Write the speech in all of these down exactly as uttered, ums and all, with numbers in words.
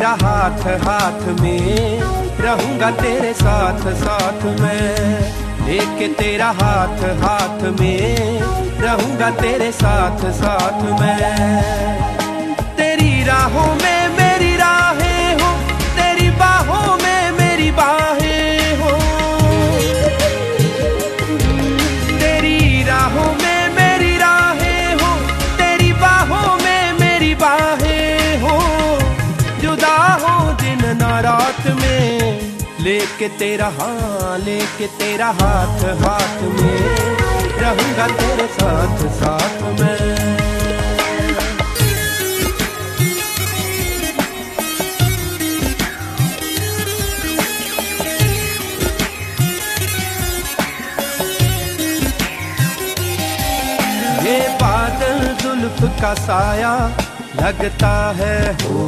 तेरा हाथ हाथ में, रहूंगा तेरे साथ साथ में। लेके तेरा हाथ हाथ में, रहूंगा तेरे साथ साथ में। तेरी राहों में मेरी राहें हो, तेरी बाहों में मेरी बाहें हो। तेरी राहों में मेरी राहें हो, तेरी बाहों में मेरी बाहें हो। जुदा हो दिन ना रात में, लेके तेरा हाँ लेके तेरा हाथ हाथ में, रहूंगा तेरे साथ साथ में। ये बादल जुल्फ का साया लगता है हो,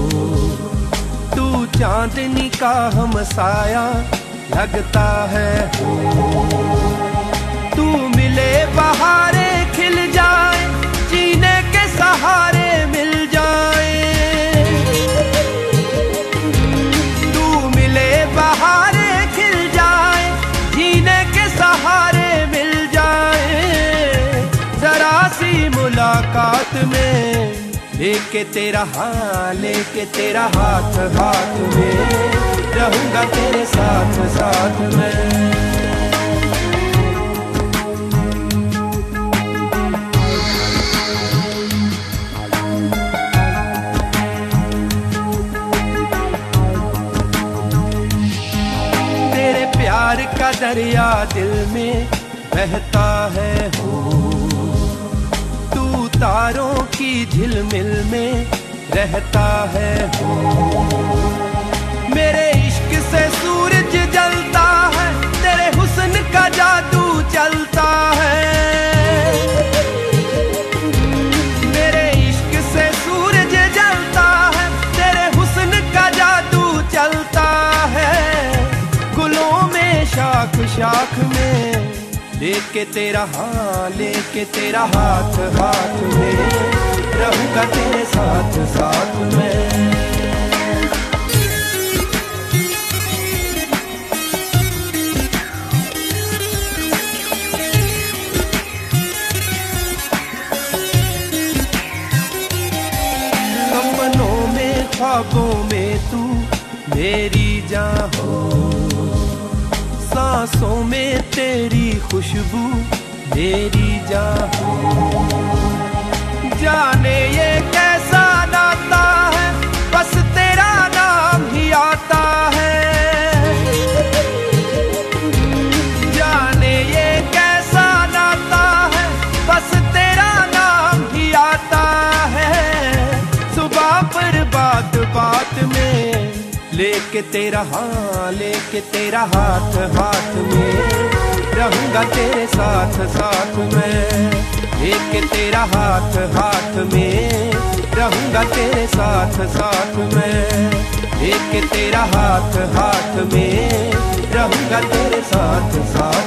तू चांदनी का हमसाया लगता है हो। तू मिले बहारे खिल जाए, जीने के सहारे मिल जाए। तू मिले बहारे खिल जाए, जीने के सहारे मिल जाए। जरा सी मुलाकात में, लेके तेरा हाँ लेके तेरा हाथ हाथ में, रहूंगा तेरे साथ साथ में। तेरे प्यार का दरिया दिल में बहता है हो, तारों की झिलमिल में रहता है हो। मेरे इश्क से सूरज जलता है, तेरे हुस्न का जादू चलता है। मेरे इश्क से सूरज जलता है, तेरे हुस्न का जादू चलता है। गुलों में शाख शाख में, लेके तेरा हाँ लेके तेरा हाथ हाथ में, रहूंगा तेरे साथ साथ में। सपनों में ख्वाबों में तू मेरी जान हो, सांसों में तेरी खुशबू मेरी जान हो। जाने ये कैसा नाता है, बस तेरा नाम ही आता है। जाने ये कैसा नाता है, बस तेरा नाम ही आता है। सुबह पर बात बात में, लेके तेरा हाँ लेके तेरा हाथ हाथ में, रहूंगा तेरे साथ साथ में। लेके तेरा हाथ हाथ में, रहूंगा तेरे साथ साथ में। लेके तेरा हाथ हाथ में, रहूंगा तेरे साथ साथ